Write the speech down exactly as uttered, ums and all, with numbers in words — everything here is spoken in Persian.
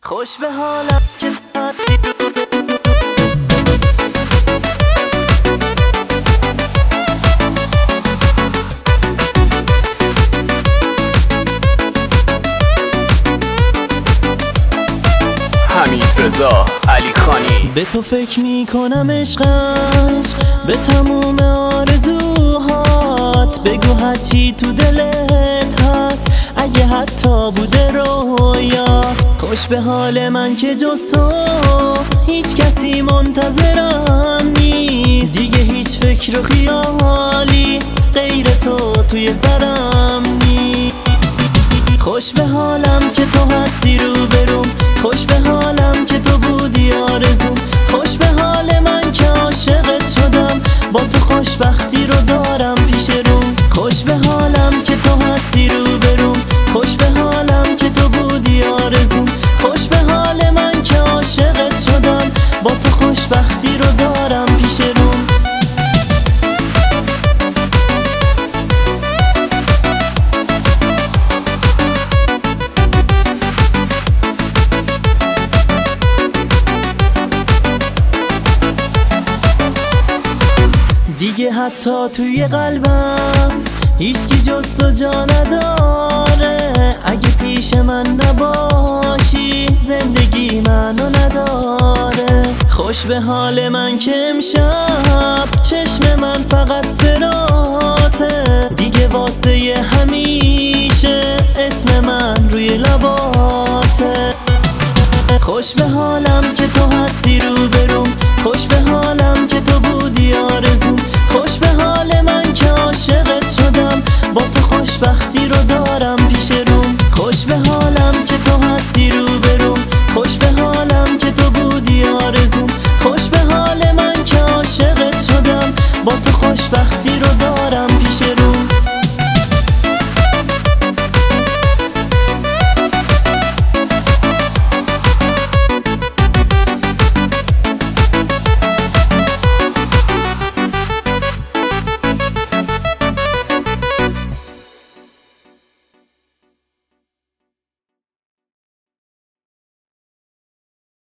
خوش به حالم که هستی حمید رضا علی خانی. به تو فکر میکنم عشقم، به تموم آرزوهات. بگو هرچی تو دلت هست، اگه حتی بوده رویا. خوش به حال من که جز تو هیچ کسی منتظرم نیست. دیگه هیچ فکر و خیالی غیر تو توی سرم نیست. خوش به حالم که تو هستی رو بروم، خوش به حالم که تو بودی آرزوم. خوش به حال من که عاشقت شدم، با تو خوشبختی رو دارم پیش روم. خوش به حالم که تو هستی رو بروم، خوش به حالم که تو بودی آرزوم. خوش به حال من که عاشقت شدم، با تو خوشبختی رو دارم پیش روم. دیگه حتی توی قلبم هیچکی جز تو جا نداره. اگه پیش من نباشی زندگی منو نداره. خوش به حال من که امشب چشم من فقط براته. دیگه واسه همیشه اسم من روی لباته. خوش به حالم که تو هستی رو بروم، خوش به حالم که تو بودی آرزوم. خوش به حال من که عاشقت شدم، با تو خوشبختی رو دارم پیش روم. خوش به حالم که تو هستی رو بروم، خوش به حالم که تو بودی آرزوم. خوش به حال من که عاشقت شدم، با تو خوشبختی رو دارم